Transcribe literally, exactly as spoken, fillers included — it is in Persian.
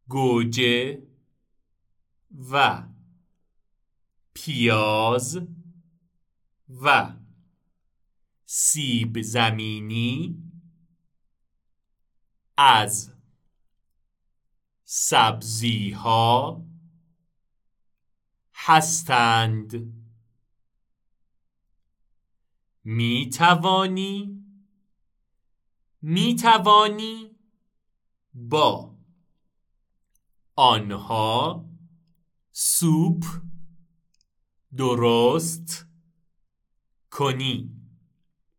گوجه و پیاز و سیب زمینی از سبزی‌ها هستند. می توانی می توانی با آنها سوپ درست کنی.